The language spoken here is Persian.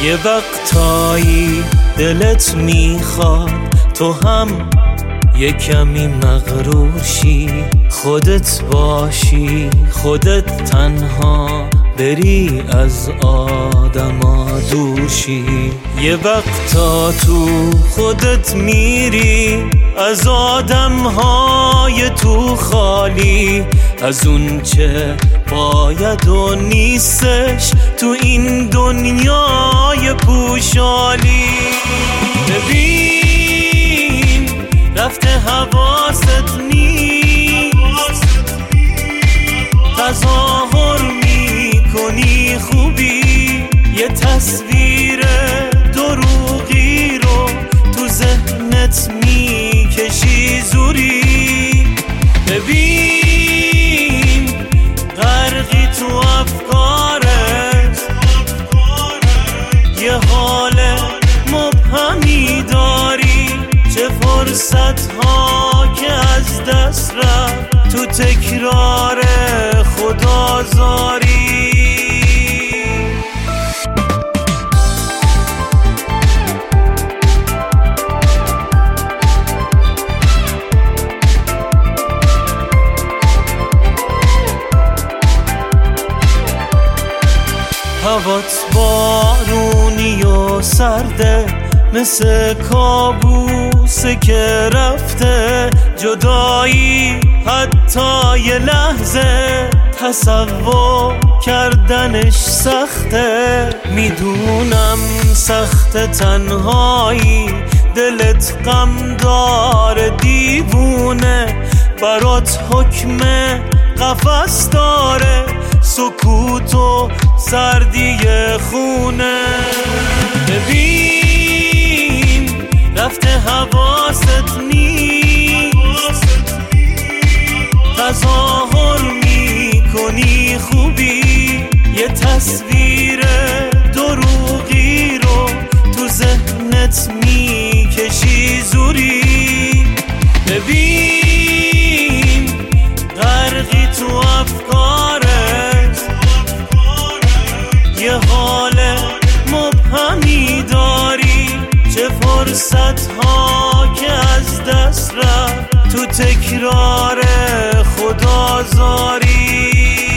یه وقتایی دلت میخواد تو هم یه کمی مغرور شی، خودت باشی، خودت تنها بری از آدما دور شی. یه وقتا تو خودت میری از آدمهای تو خالی، از اون چه باید و نیستش تو این دنیای پوشالی. ببین رفته حواست نیست، تظاهر میکنی خوبی، یه تصویر دروغی رو تو ذهنت میکشی زوری. ببین غرقی تو افکارت، یه حال مبهمی داری، چه فرصت ها که از دست رفت تو تکرار خدازاری. هوات بارونی و سرده، مثل کابوسه که رفته، جدایی حتی یه لحظه تصور کردنش سخته. میدونم سخت تنهایی، دلت غم داره دیوونه، برات حکم قفس داره، سکوت و سردی خونه. ببین رفته حواست نیست، تظاهر میکنی خوبی، یه تصویر دروغی رو تو ذهنت میکشی زوری. ببین غرقی تو افکارت، یه حال مبهمی داری، چه فرصت ها که از دست رفت تو تکرار خدازاری.